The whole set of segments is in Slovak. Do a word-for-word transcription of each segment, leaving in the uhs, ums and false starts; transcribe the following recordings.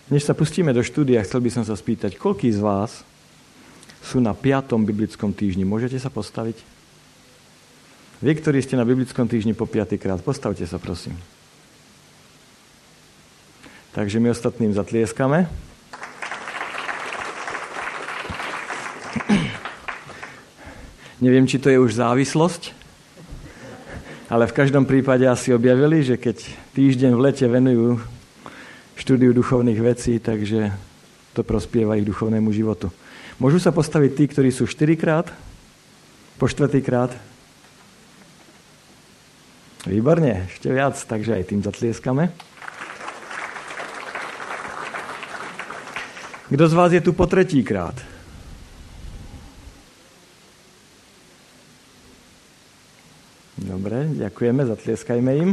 Než sa pustíme do štúdia, chcel by som sa spýtať, koľký z vás sú na piatom biblickom týždni? Môžete sa postaviť? Vy, ktorí ste na biblickom týždni po piatýkrát, postavte sa, prosím. Takže my ostatným zatlieskame. Neviem, či to je už závislosť, ale v každom prípade asi objavili, že keď týždeň v lete venujú štúdiu duchovných vecí, takže to prospieva ich duchovnému životu. Môžu sa postaviť tí, ktorí sú štyrikrát, po štvrtýkrát? Výborne, ešte viac, takže aj tým zatlieskame. Kto z vás je tu po tretíkrát? Dobre, ďakujeme, zatlieskajme im.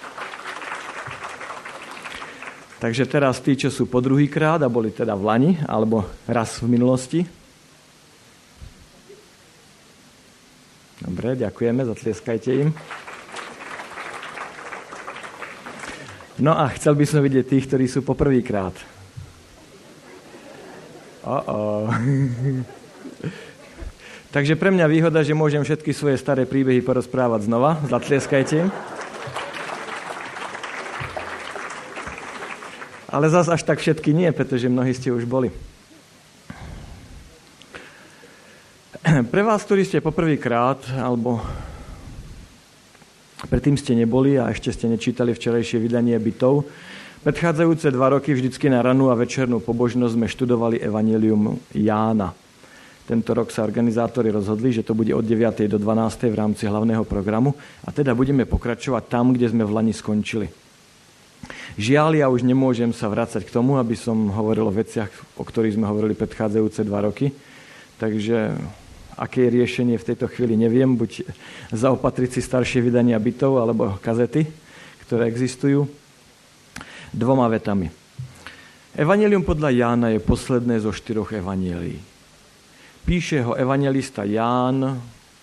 Takže teraz tí, čo sú po druhýkrát a boli teda v lani, alebo raz v minulosti. Dobre, ďakujeme, zatlieskajte im. No a chcel by som vidieť tých, ktorí sú po prvýkrát. Oh-oh. Takže pre mňa výhoda, že môžem všetky svoje staré príbehy porozprávať znova. Zatlieskajte. Ale zas až tak všetky nie, pretože mnohí ste už boli. Pre vás, ktorí ste poprvýkrát, alebo predtým ste neboli a ešte ste nečítali včerajšie vydanie Bytov, predchádzajúce dva roky vždycky na rannú a večernú pobožnosť sme študovali Evanjelium Jána. Tento rok sa organizátori rozhodli, že to bude od deviatej do dvanástej v rámci hlavného programu a teda budeme pokračovať tam, kde sme v lani skončili. Žiaľ, ja už nemôžem sa vrácať k tomu, aby som hovoril o veciach, o ktorých sme hovorili predchádzajúce dva roky. Takže aké je riešenie v tejto chvíli, neviem. Buď zaopatriť si staršie vydania Bytov alebo kazety, ktoré existujú. Dvoma vetami. Evanjelium podľa Jána je posledné zo štyroch evanjelií. Píše ho evanjelista Ján,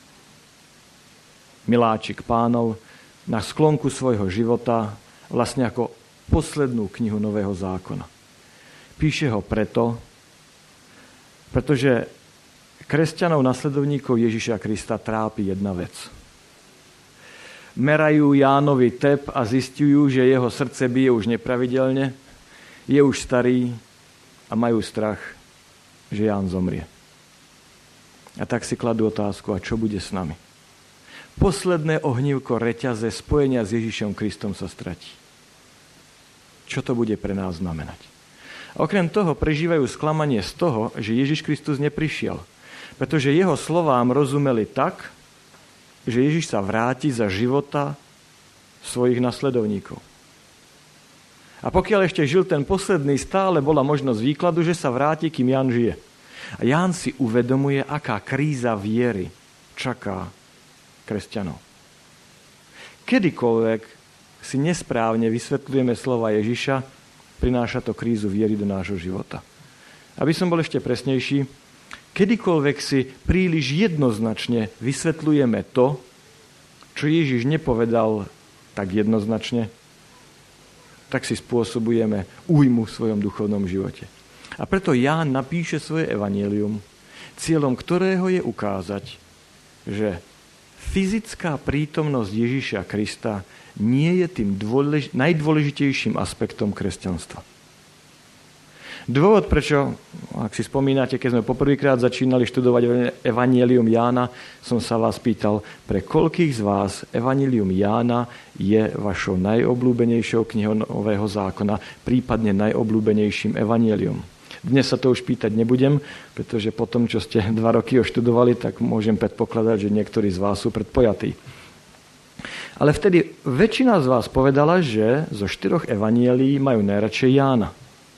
miláčik Pánov, na sklonku svojho života, vlastne ako poslednú knihu Nového zákona. Píše ho preto, pretože kresťanov, nasledovníkov Ježiša Krista trápi jedna vec. Merajú Jánovi tep a zistujú, že jeho srdce bije už nepravidelne, je už starý a majú strach, že Ján zomrie. A tak si kladú otázku, a čo bude s nami? Posledné ohnívko reťaze spojenia s Ježišom Kristom sa stratí. Čo to bude pre nás znamenať? A okrem toho prežívajú sklamanie z toho, že Ježiš Kristus neprišiel. Pretože jeho slovám rozumeli tak, že Ježiš sa vráti za života svojich nasledovníkov. A pokiaľ ešte žil ten posledný, stále bola možnosť výkladu, že sa vráti, kým Ján žije. A Ján si uvedomuje, aká kríza viery čaká kresťanov. Kedykoľvek si nesprávne vysvetľujeme slova Ježiša, prináša to krízu viery do nášho života. Aby som bol ešte presnejší, kedykoľvek si príliš jednoznačne vysvetľujeme to, čo Ježiš nepovedal tak jednoznačne, tak si spôsobujeme újmu v svojom duchovnom živote. A preto Ján napíše svoje evanjelium, cieľom ktorého je ukázať, že fyzická prítomnosť Ježiša Krista nie je tým dôlež- najdôležitejším aspektom kresťanstva. Dôvod, prečo, ak si spomínate, keď sme poprvýkrát začínali študovať evanjelium Jána, som sa vás pýtal, pre koľkých z vás evanjelium Jána je vašou najobľúbenejšou knihou Nového zákona, prípadne najobľúbenejším evanjelium. Dnes sa to už pýtať nebudem, pretože po tom, čo ste dva roky oštudovali, tak môžem predpokladať, že niektorí z vás sú predpojatí. Ale vtedy väčšina z vás povedala, že zo štyroch evanjelií majú najradšej Jána.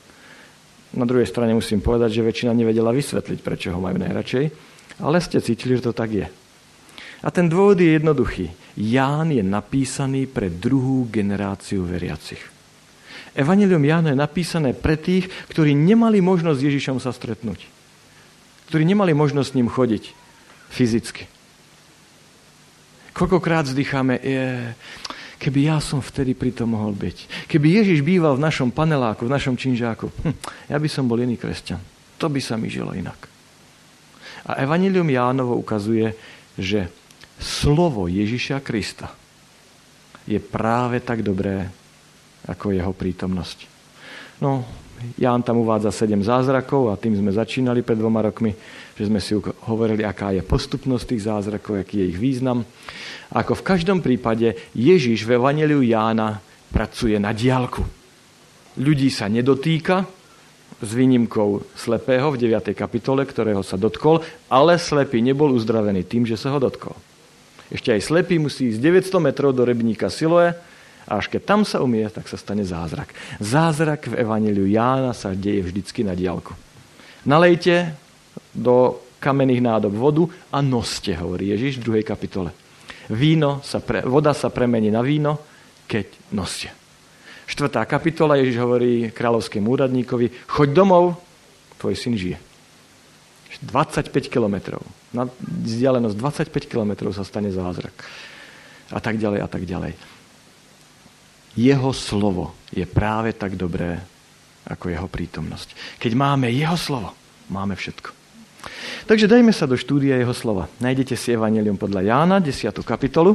Na druhej strane musím povedať, že väčšina nevedela vysvetliť, prečo ho majú najradšej, ale ste cítili, že to tak je. A ten dôvod je jednoduchý. Ján je napísaný pre druhú generáciu veriacich. Evanjelium Jána je napísané pre tých, ktorí nemali možnosť s Ježišom sa stretnúť. Ktorí nemali možnosť s ním chodiť fyzicky. Koľkokrát vzdycháme, je, keby ja som vtedy pri tom mohol byť. Keby Ježiš býval v našom paneláku, v našom činžáku, hm, ja by som bol iný kresťan. To by sa mi žilo inak. A Evanjelium Jánovo ukazuje, že slovo Ježiša Krista je práve tak dobré, ako jeho prítomnosť. No, Ján tam uvádza sedem zázrakov a tým sme začínali pred dvoma rokmi, že sme si hovorili, aká je postupnosť tých zázrakov, aký je ich význam. A ako v každom prípade Ježiš v Evanjeliu Jána pracuje na diaľku. Ľudí sa nedotýka, s výnimkou slepého v deviatej kapitole, ktorého sa dotkol, ale slepý nebol uzdravený tým, že sa ho dotkol. Ešte aj slepý musí ísť deväťsto metrov do rybníka Siloé a až keď tam sa umie, tak sa stane zázrak. Zázrak v Evanjeliu Jána sa deje vždycky na diaľku. Nalejte do kamenných nádob vodu a noste, hovorí Ježiš v druhej kapitole. Víno sa pre, voda sa premení na víno, keď noste. Štvrtá kapitola, Ježiš hovorí kráľovskému úradníkovi, choď domov, tvoj syn žije. dvadsaťpäť kilometrov. Na vzdialenosť dvadsaťpäť kilometrov sa stane zázrak. A tak ďalej, a tak ďalej. Jeho slovo je práve tak dobré, ako jeho prítomnosť. Keď máme jeho slovo, máme všetko. Takže dajme sa do štúdia jeho slova. Nájdete si Evanjelium podľa Jána, desiatu kapitolu.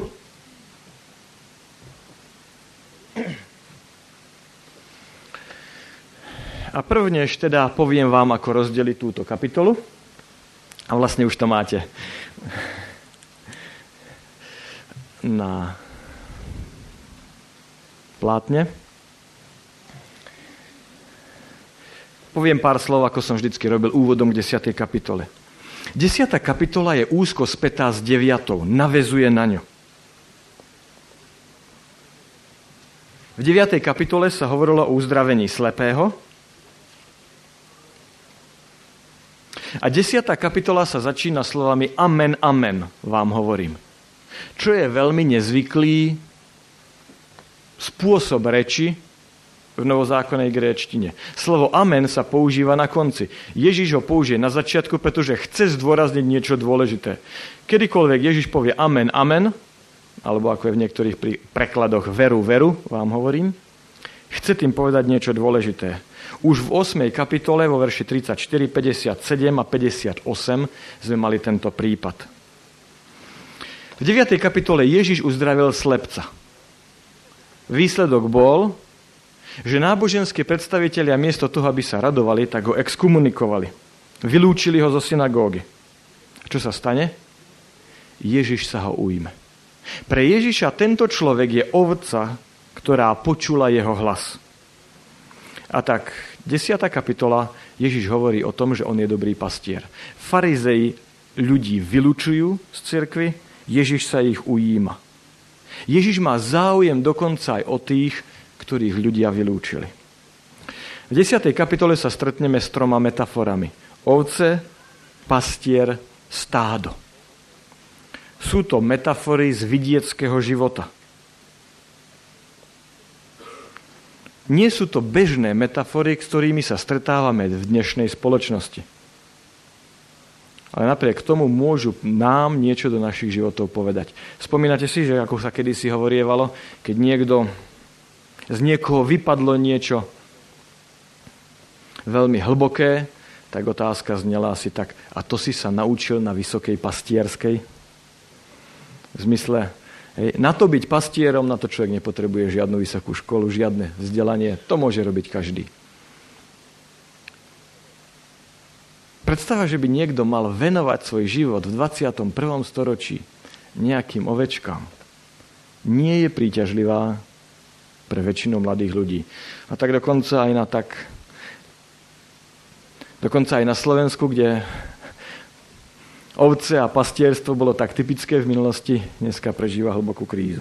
A prvnež teda poviem vám, ako rozdeliť túto kapitolu. A vlastne už to máte na plátne. Poviem pár slov, ako som vždycky robil úvodom k desiatej kapitole. Desiatá kapitola je úzko spätá s deviatou, naväzuje na ňu. V deviatej kapitole sa hovorilo o uzdravení slepého a desiatá kapitola sa začína slovami amen, amen, vám hovorím. Čo je veľmi nezvyklý spôsob reči v novozákonnej gréčtine. Slovo amen sa používa na konci. Ježiš ho použije na začiatku, pretože chce zdôrazniť niečo dôležité. Kedykoľvek Ježiš povie amen, amen, alebo ako je v niektorých prekladoch veru, veru, vám hovorím, chce tým povedať niečo dôležité. Už v ôsmej kapitole vo verši tridsaťštyri, päťdesiatsedem a päťdesiatosem sme mali tento prípad. V deviatej kapitole Ježiš uzdravil slepca. Výsledok bol, že náboženské predstavitelia miesto toho, aby sa radovali, tak ho exkomunikovali. Vylúčili ho zo synagógy. Čo sa stane? Ježiš sa ho ujme. Pre Ježiša tento človek je ovca, ktorá počula jeho hlas. A tak desiatá kapitola Ježiš hovorí o tom, že on je dobrý pastier. Farizei ľudí vylúčujú z cirkvi, Ježiš sa ich ujíma. Ježiš má záujem dokonca aj o tých, ktorých ľudia vylúčili. V desiatej kapitole sa stretneme s troma metaforami. Ovce, pastier, stádo. Sú to metafory z vidieckého života. Nie sú to bežné metafory, s ktorými sa stretávame v dnešnej spoločnosti. Ale napriek tomu môžu nám niečo do našich životov povedať. Spomínate si, že ako sa kedysi hovorievalo, keď niekto, z niekoho vypadlo niečo veľmi hlboké, tak otázka znela asi tak, a to si sa naučil na vysokej pastierskej? V zmysle, hej, na to byť pastierom, na to človek nepotrebuje žiadnu vysokú školu, žiadne vzdelanie, to môže robiť každý. Predstava, že by niekto mal venovať svoj život v dvadsiatom prvom storočí nejakým ovečkám, nie je príťažlivá pre väčšinu mladých ľudí. A tak dokonca aj na tak dokonca aj na Slovensku, kde ovce a pastierstvo bolo tak typické v minulosti, dneska prežíva hlbokú krízu.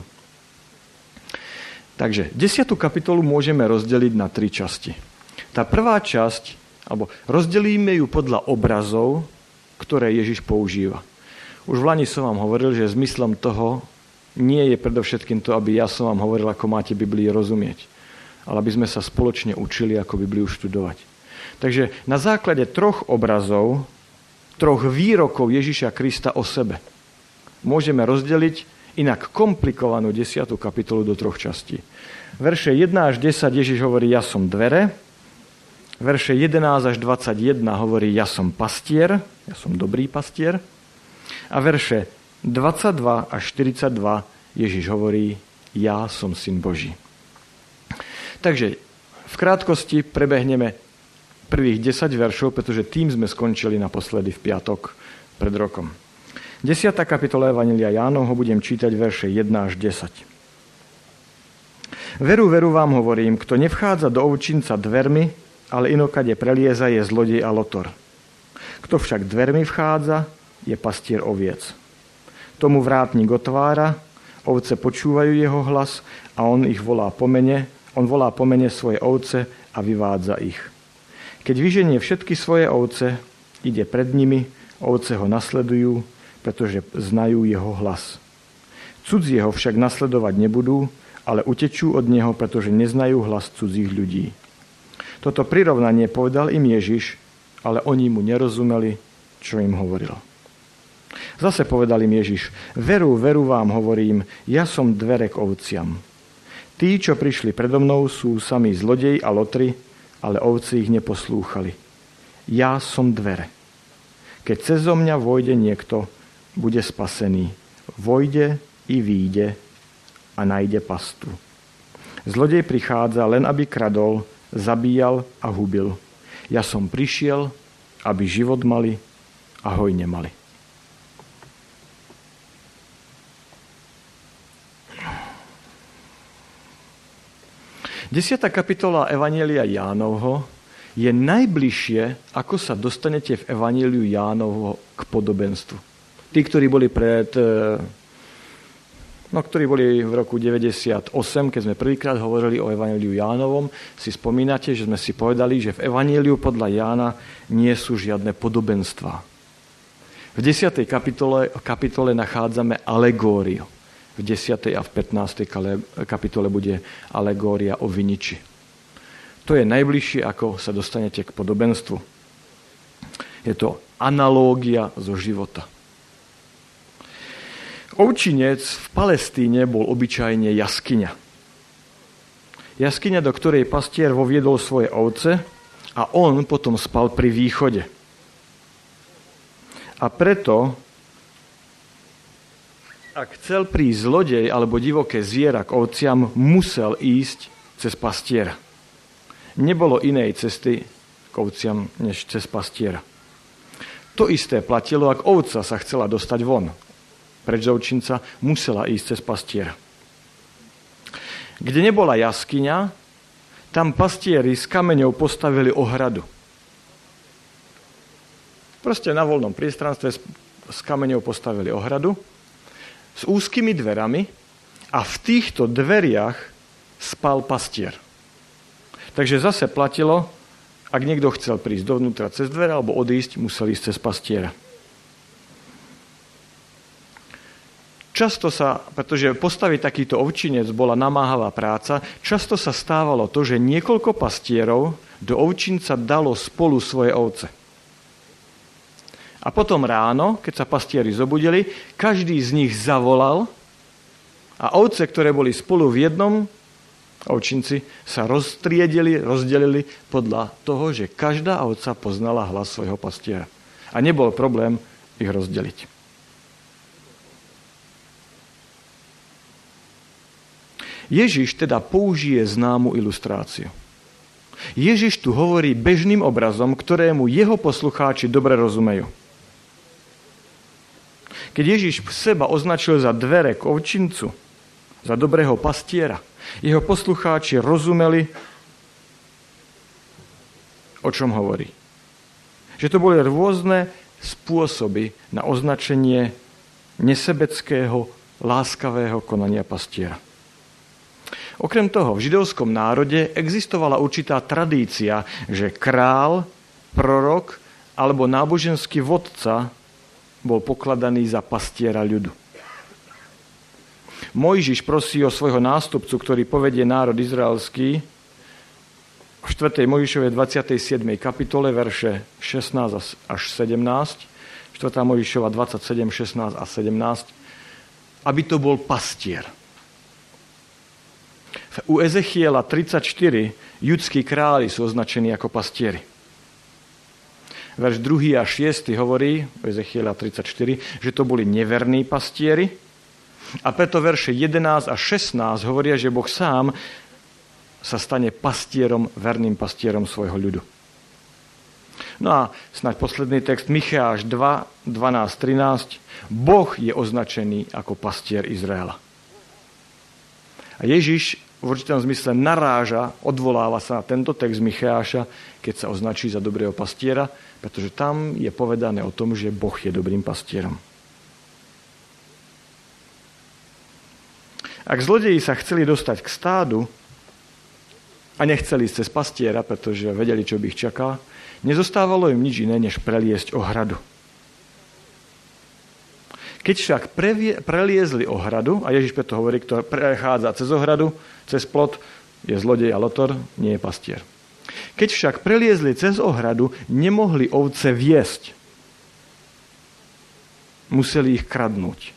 Takže desiatú kapitolu môžeme rozdeliť na tri časti. Tá prvá časť, alebo rozdelíme ju podľa obrazov, ktoré Ježiš používa. Už v Lani som vám hovoril, že zmyslom toho nie je predovšetkým to, aby ja som vám hovoril, ako máte Biblii rozumieť, ale aby sme sa spoločne učili, ako Bibliu študovať. Takže na základe troch obrazov, troch výrokov Ježiša Krista o sebe môžeme rozdeliť inak komplikovanú desiatu kapitolu do troch častí. Verše jeden až desať Ježiš hovorí, ja som dvere. Verše jedenásť až dvadsaťjeden hovorí, ja som pastier, ja som dobrý pastier. A verše dvadsaťdva až štyridsaťdva Ježiš hovorí, ja som syn Boží. Takže v krátkosti prebehneme prvých desať veršov, pretože tým sme skončili naposledy v piatok pred rokom. desiata kapitola Evanjelia Jánovho budem čítať verše jeden až desať. Veru, veru vám hovorím, kto nevchádza do ovčinca dvermi, ale inokade prelieza, je zlodej a lotor. Kto však dvermi vchádza, je pastier oviec. Tomu vrátnik otvára, ovce počúvajú jeho hlas a on ich volá po mene, on volá po mene svoje ovce a vyvádza ich. Keď vyženie všetky svoje ovce, ide pred nimi, ovce ho nasledujú, pretože znajú jeho hlas. Cudzieho však nasledovať nebudú, ale utečú od neho, pretože neznajú hlas cudzích ľudí. Toto prirovnanie povedal im Ježiš, ale oni mu nerozumeli, čo im hovoril. Zase povedal im Ježiš, veru, veru vám hovorím, ja som dvere k ovciam. Tí, čo prišli predo mnou, sú sami zlodeji a lotri, ale ovce ich neposlúchali. Ja som dvere. Keď cezo mňa vojde niekto, bude spasený. Vojde i výjde a nájde pastu. Zlodej prichádza len, aby kradol, zabíjal a hubil. Ja som prišiel, aby život mali a hojne mali. Desiata kapitola Evanjelia Jánovho je najbližšie, ako sa dostanete v Evanjeliu Jánovho k podobenstvu. Tí, ktorí boli pred, no, ktorí boli v roku deväťdesiatosem, keď sme prvýkrát hovorili o Evanjeliu Jánovom, si spomínate, že sme si povedali, že v Evanjeliu podľa Jána nie sú žiadne podobenstvá. V desiatej kapitole, kapitole nachádzame alegóriu. V desiatej a v pätnástej kapitole bude alegória o viniči. To je najbližšie, ako sa dostanete k podobenstvu. Je to analógia zo života. Ovčinec v Palestíne bol obyčajne jaskyňa. Jaskyňa, do ktorej pastier voviedol svoje ovce a on potom spal pri východe. A preto, ak chcel prísť zlodej alebo divoké zviera k ovciam, musel ísť cez pastiera. Nebolo inej cesty k ovciam, než cez pastiera. To isté platilo, ak ovca sa chcela dostať von. Preč z ovčinca musela ísť cez pastiera. Kde nebola jaskyňa, tam pastieri s kameňou postavili ohradu. Proste na voľnom priestranstve s kameňou postavili ohradu s úzkými dverami a v týchto dveriach spal pastier. Takže zase platilo, ak niekto chcel prísť dovnútra cez dvere alebo odísť, musel ísť cez pastiera. Často sa, pretože postaviť takýto ovčinec bola namáhavá práca, často sa stávalo to, že niekoľko pastierov do ovčinca dalo spolu svoje ovce. A potom ráno, keď sa pastieri zobudili, každý z nich zavolal a ovce, ktoré boli spolu v jednom ovčinci, sa roztriedili, rozdelili podľa toho, že každá ovca poznala hlas svojho pastiera. A nebol problém ich rozdeliť. Ježiš teda použije známu ilustráciu. Ježiš tu hovorí bežným obrazom, ktorému jeho poslucháči dobre rozumejú. Keď Ježiš seba označil za dvere k ovčincu, za dobrého pastiera, jeho poslucháči rozumeli, o čom hovorí. Že to boli rôzne spôsoby na označenie nesebeckého, láskavého konania pastiera. Okrem toho, v židovskom národe existovala určitá tradícia, že král, prorok alebo náboženský vodca bol pokladaný za pastiera ľudu. Mojžiš prosí o svojho nástupcu, ktorý povedie národ izraelský v štvrtej Mojžišovej dvadsiatej siedmej kapitole, verše šestnásť až sedemnásť, štvrtá Mojžišova dvadsaťsedem, šestnásť a sedemnásť. aby to bol pastier. U Ezechiela tridsaťštyri judskí králi sú označení ako pastieri. Verš druhý a šiesty hovorí, Ezechiela tridsaťštyri, že to boli neverní pastieri. A preto verše jedenásť a šestnásť hovoria, že Boh sám sa stane pastierom, verným pastierom svojho ľudu. No a snáď posledný text, Micheáš dva, dvanásť, trinásť. Boh je označený ako pastier Izraela. A Ježiš v určitom zmysle naráža, odvoláva sa na tento text Micheáša, keď sa označí za dobrého pastiera, pretože tam je povedané o tom, že Boh je dobrým pastierom. Ak zlodeji sa chceli dostať k stádu a nechceli ísť cez pastiera, pretože vedeli, čo by ich čaká, nezostávalo im nič iné, než preliesť ohradu. Keď však previe, preliezli ohradu, a Ježiš preto hovorí, kto prechádza cez ohradu, cez plot, je zlodej a lotor, nie je pastier. Keď však preliezli cez ohradu, nemohli ovce viesť. Museli ich kradnúť.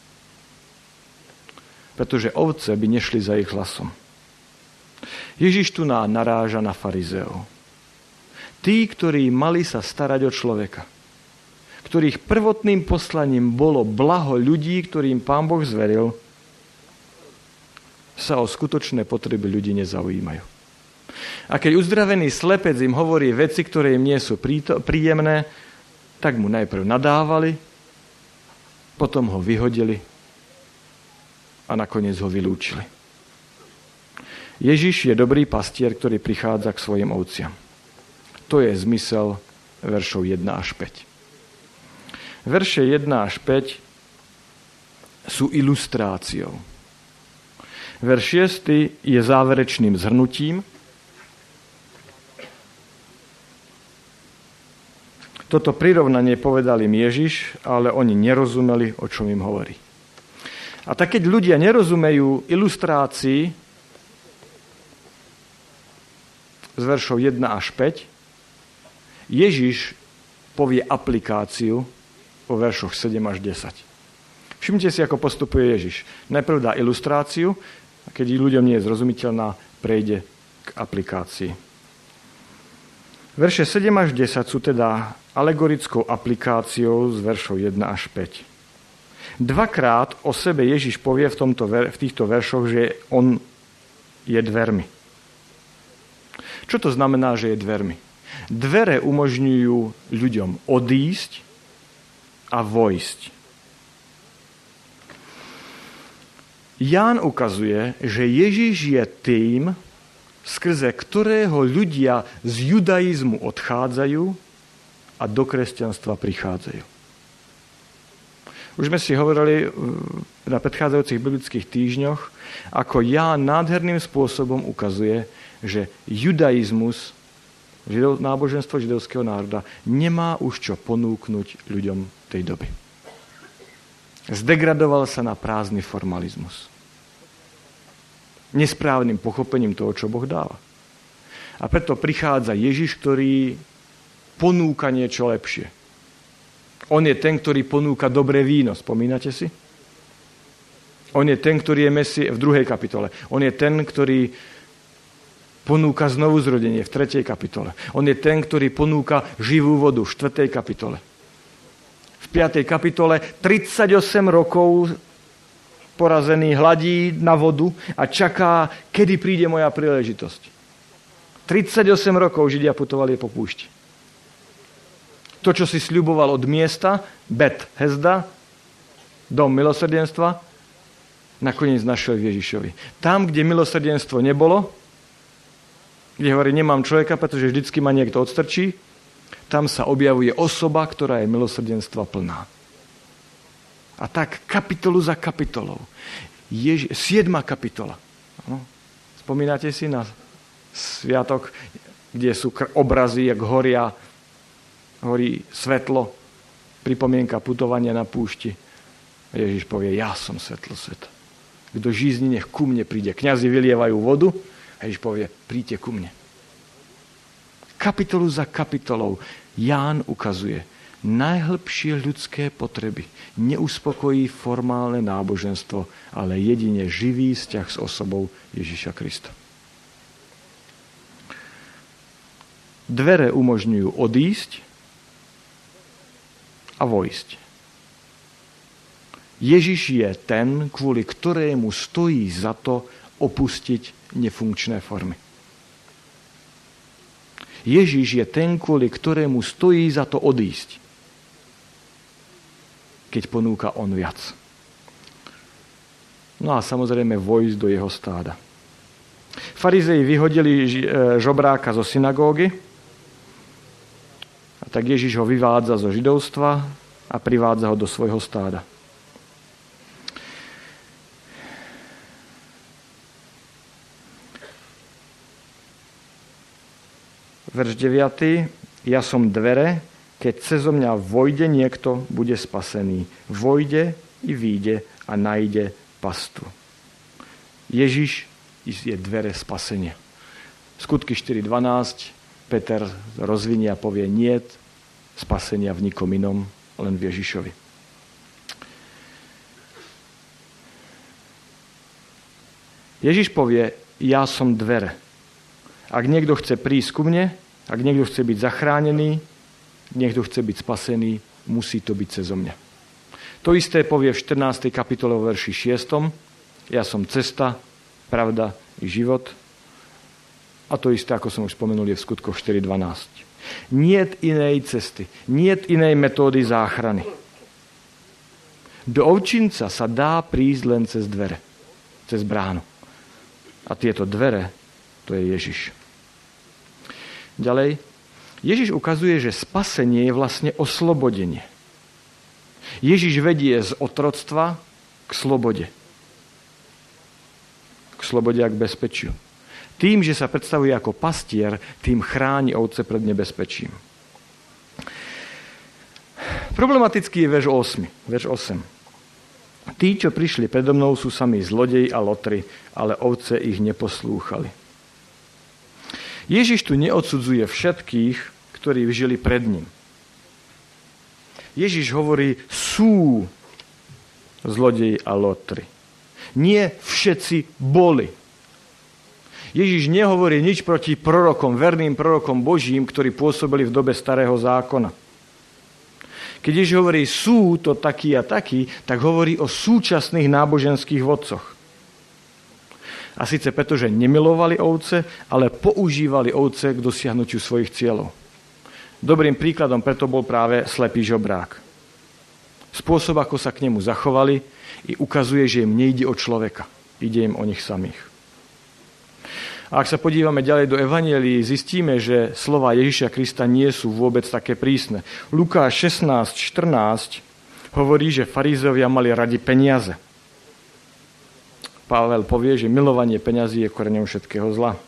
Pretože ovce by nešli za ich hlasom. Ježiš tu naráža na farizeov. Tí, ktorí mali sa starať o človeka, ktorých prvotným poslaním bolo blaho ľudí, ktorým Pán Boh zveril, sa o skutočné potreby ľudí nezaujímajú. A keď uzdravený slepec im hovorí veci, ktoré im nie sú príjemné, tak mu najprv nadávali, potom ho vyhodili a nakoniec ho vylúčili. Ježiš je dobrý pastier, ktorý prichádza k svojim ovciam. To je zmysel veršov jeden až päť. Verše jeden až päť sú ilustráciou. Verš šesť je záverečným zhrnutím. Toto prirovnanie povedal im Ježiš, ale oni nerozumeli, o čom im hovorí. A tak keď ľudia nerozumejú ilustrácii z veršov jeden až päť, Ježiš povie aplikáciu vo veršoch sedem až desať. Všimte si, ako postupuje Ježiš. Najprv dá ilustráciu, a keď ľuďom nie je zrozumiteľná, prejde k aplikácii. Verše sedem až desať sú teda alegorickou aplikáciou z veršov jeden až päť. Dvakrát o sebe Ježiš povie v, tomto, v týchto veršoch, že on je dvermi. Čo to znamená, že je dvermi? Dvere umožňujú ľuďom odísť a vojsť. Ján ukazuje, že Ježiš je tým, skrze ktorého ľudia z judaizmu odchádzajú a do kresťanstva prichádzajú. Už sme si hovorili na predchádzajúcich biblických týždňoch, ako Ján nádherným spôsobom ukazuje, že judaizmus, židov, náboženstvo židovského národa, nemá už čo ponúknuť ľuďom tej doby. Zdegradoval sa na prázdny formalizmus. Nesprávnym pochopením toho, čo Boh dáva. A preto prichádza Ježiš, ktorý ponúka niečo lepšie. On je ten, ktorý ponúka dobré víno. Spomínate si? On je ten, ktorý je Mesie v druhej kapitole. On je ten, ktorý ponúka znovuzrodenie v tretej kapitole. On je ten, ktorý ponúka živú vodu v štvrtej kapitole. V piatej kapitole tridsaťosem rokov porazený hladí na vodu a čaká, kedy príde moja príležitosť. tridsaťosem rokov Židia putovali po púšti. To, čo si sľuboval od miesta, Bet Hezda, dom milosrdenstva, nakoniec našiel v Ježišovi. Tam, kde milosrdenstvo nebolo, kde hovorí, nemám človeka, pretože vždycky ma niekto odstrčí, tam sa objavuje osoba, ktorá je milosrdenstva plná. A tak kapitolu za kapitolou. Ježi- siedma kapitola. No. Spomínate si na sviatok, kde sú obrazy, jak horia, horí svetlo, pripomienka putovania na púšti. A Ježiš povie, ja som svetlo sveta. Kto žízni, nech ku mne príde. Kňazi vylievajú vodu a Ježiš povie, príďte ku mne. Kapitolu za kapitolou Ján ukazuje najhlbšie ľudské potreby neuspokojí formálne náboženstvo, ale jedine živý vzťah s osobou Ježiša Krista. Dvere umožňujú odísť a vojsť. Ježiš je ten, kvôli ktorému stojí za to opustiť nefunkčné formy. Ježiš je ten, kvôli ktorému stojí za to odísť, keď ponúka on viac. No a samozrejme vojsť do jeho stáda. Farizei vyhodili žobráka zo synagógy, a tak Ježiš ho vyvádza zo židovstva a privádza ho do svojho stáda. Verš deviaty. Ja som dvere, keď cezo mňa vojde niekto, bude spasený. Vojde i výjde a nájde pastu. Ježiš je dvere spasenia. Skutky štyri dvanásť. Peter rozvinie a povie, niet spasenia v nikom inom, len v Ježišovi. Ježiš povie, ja som dvere. Ak niekto chce prísť ku mne, ak niekto chce byť zachránený, niekto chce byť spasený, musí to byť cezo mňa. To isté povie v štrnástej kapitole vo verši šiestom. Ja som cesta, pravda i život. A to isté, ako som už spomenul, je v skutkoch štyri dvanásť. Niet inej cesty, niet inej metódy záchrany. Do ovčinca sa dá prísť len cez dvere, cez bránu. A tieto dvere, to je Ježiš. Ďalej, Ježiš ukazuje, že spasenie je vlastne oslobodenie. Ježiš vedie z otroctva k slobode. K slobode a k bezpečiu. Tým, že sa predstavuje ako pastier, tým chráni ovce pred nebezpečím. Problematický je verš osem. Verš osem. Tí, čo prišli predo mnou, sú sami zlodeji a lotri, ale ovce ich neposlúchali. Ježiš tu neodsudzuje všetkých, ktorí žili pred ním. Ježiš hovorí, sú zlodeji a lotri. Nie všetci boli. Ježiš nehovorí nič proti prorokom, verným prorokom Božím, ktorí pôsobili v dobe starého zákona. Keď Ježiš hovorí, sú to takí a takí, tak hovorí o súčasných náboženských vodcoch. A síce preto, že nemilovali ovce, ale používali ovce k dosiahnutiu svojich cieľov. Dobrým príkladom preto bol práve slepý žobrák. Spôsob, ako sa k nemu zachovali, i ukazuje, že im nejde o človeka. Ide im o nich samých. A ak sa podívame ďalej do Evangelií, zistíme, že slová Ježiša Krista nie sú vôbec také prísne. Lukáš šestnásť štrnásť hovorí, že farizovia mali radi peniaze. Pavel povie, že milovanie peňazí je koreňom všetkého zla.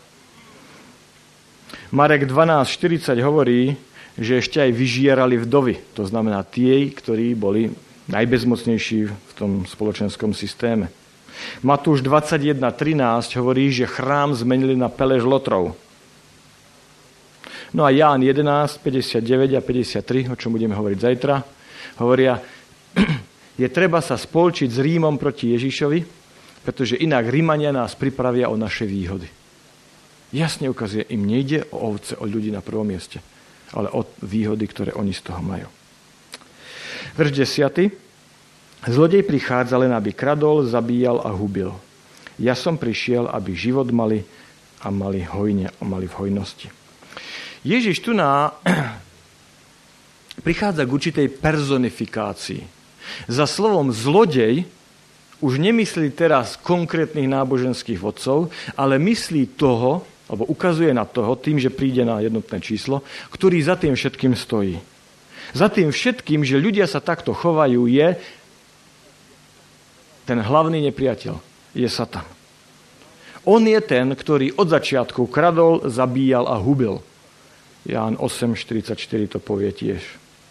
Marek dvanásť štyridsať hovorí, že ešte aj vyžierali vdovy. To znamená tie, ktorí boli najbezmocnejší v tom spoločenskom systéme. Matúš dvadsaťjeden trinásť hovorí, že chrám zmenili na pelež lotrov. No a Ján jedenásť päťdesiatdeväť a päťdesiattri, o čom budeme hovoriť zajtra, hovoria, je treba sa spolčiť s Rímom proti Ježišovi, pretože inak Rímania nás pripravia o naše výhody. Jasne ukazuje, im nejde o ovce, o ľudí na prvom mieste, ale o výhody, ktoré oni z toho majú. Verš desiaty. Zlodej prichádza len, aby kradol, zabíjal a hubil. Ja som prišiel, aby život mali a mali hojne, a mali v hojnosti. Ježiš tu na prichádza k určitej personifikácii. Za slovom zlodej už nemyslí teraz konkrétnych náboženských vodcov, ale myslí toho, alebo ukazuje na toho, tým, že príde na jednotné číslo, ktorý za tým všetkým stojí. Za tým všetkým, že ľudia sa takto chovajú, je ten hlavný nepriateľ, je Satan. On je ten, ktorý od začiatku kradol, zabíjal a hubil. Ján osem štyridsaťštyri to povie tiež.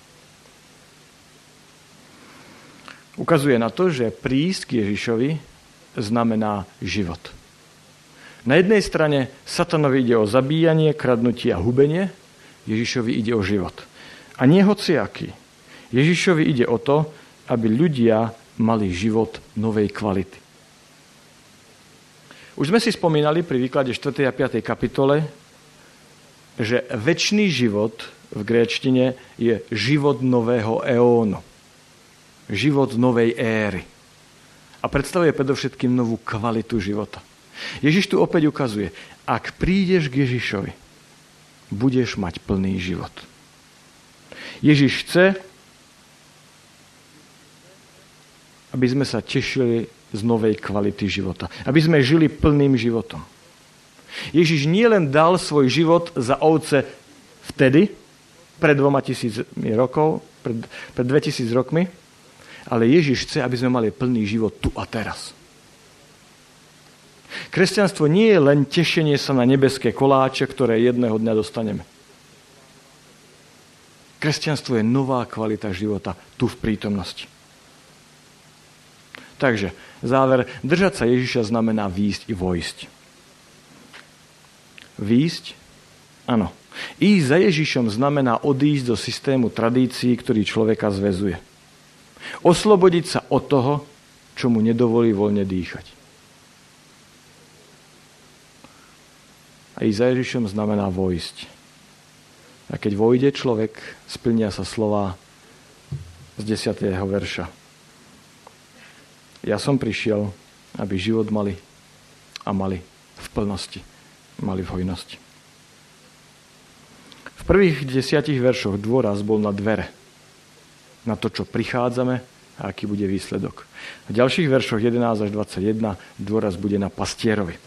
Ukazuje na to, že prísť k Ježišovi znamená život. Na jednej strane Satanovi ide o zabíjanie, kradnutie a hubenie, Ježišovi ide o život. A nie hociaký. Ježišovi ide o to, aby ľudia mali život novej kvality. Už sme si spomínali pri výklade štvrtej a piatej kapitole, že večný život v gréčtine je život nového eónu. Život novej éry. A predstavuje predovšetkým novú kvalitu života. Ježiš tu opäť ukazuje, ak prídeš k Ježišovi, budeš mať plný život. Ježiš chce, aby sme sa tešili z novej kvality života. Aby sme žili plným životom. Ježiš nielen dal svoj život za ovce vtedy, pred dvoma tisícmi rokov, pred, pred dvetisíc rokmi, ale Ježiš chce, aby sme mali plný život tu a teraz. Kresťanstvo nie je len tešenie sa na nebeské koláče, ktoré jedného dňa dostaneme. Kresťanstvo je nová kvalita života tu v prítomnosti. Takže, záver, držať sa Ježiša znamená výjsť i vojsť. Výjsť? Áno. Ísť za Ježišom znamená odísť do systému tradícií, ktorý človeka zväzuje. Oslobodiť sa od toho, čo mu nedovolí voľne dýchať. A ísť za Ježišom znamená vojsť. A keď vojde človek, splnia sa slová z desiateho verša. Ja som prišiel, aby život mali a mali v plnosti, mali v hojnosti. V prvých desiatich veršoch dôraz bol na dvere, na to, čo prichádzame a aký bude výsledok. V ďalších veršoch jedenásť až dvadsaťjeden dôraz bude na pastierovi.